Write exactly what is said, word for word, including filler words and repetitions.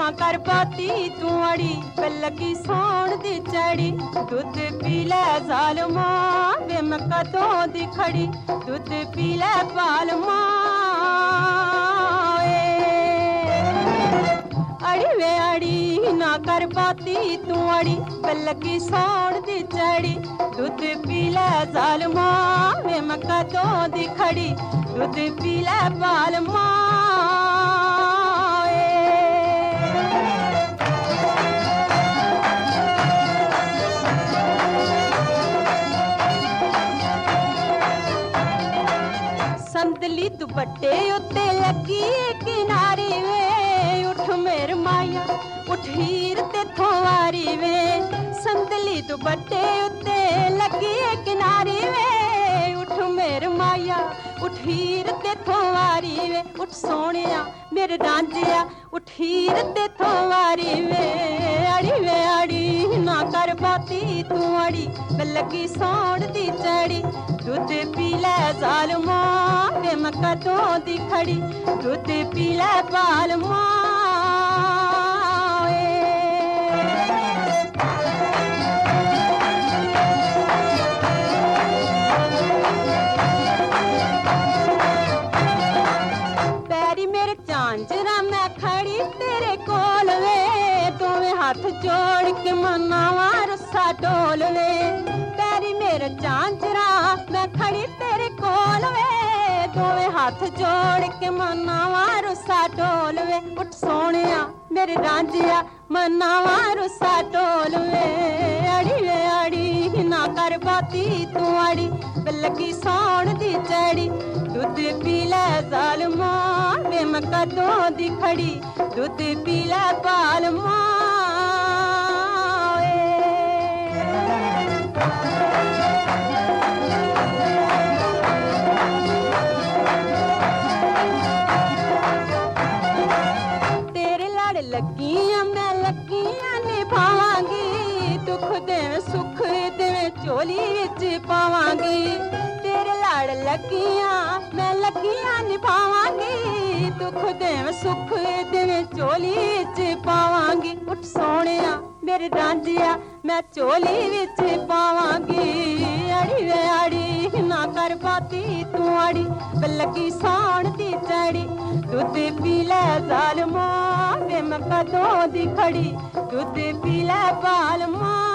ना कर पाती तू अड़ी लगी सौण दी चढ़ी दुध पी ले जालमा वे मैं कदों दी खड़ी दुध पी ले पालमा अड़ी वे अड़ी ना कर पाती तू अड़ी लगी सौण दी चढ़ी दुध पी ले जालमा वे मैं कदों दी खड़ी दुध पी ले पालमा संदली दुपट्टे उत्ते लगी किनारी वे उठ मेर माया उठ हीर ते थोवारी वे संदली दुपट्टे उत्ते लगी किनारी वे उठ मेर माया उठ हीर ते थोवारी वे उठ सोनिया मेरे रांझिया उठ हीर ते थोवारी वे अड़ी वे अड़ी ना कर पाती तू अड़ी लगी सौण दी चढ़ी दुध पी ले जालमा वे मैं कदों दी खड़ी दुध पी ले पालमा पैरी मेरे झांझरा मैं खड़ी तेरे कोल वे दोवें हाथ जोड़ के मनावा रस्सा टोल वे पैरी मेरे झांझरा मैं खड़ी तेरे कोल वे दोवें हाथ जोड़ के मनावा रस्सा टोल वे उठ सोनिया मेरे रांझिया मनावा रस्सा टोल वे अड़ी वे अड़ी ना कर पाती तू अड़ी लगी सौण दी चढ़ी दुध पी ले जालमा वे मैं कदों दी खड़ी दुध पी ले पालमा तेरे लड़ लगियां मैं लगियां निभावांगी दुख दे सुख दे चोली विच पावांगी तेरे लड़ लगियां मैं लगियां निभावांगी दुख दे सुख दे चोली विच पावांगी उठ सोनिया मेरे रांझिया मैं चोली विच पावांगी अड़ी वे अड़ी ना कर पाती तू अड़ी लगी सौण दी चढ़ी दुध पी ले जालमा वे मैं कदों दी खड़ी दुध पी ले पालमा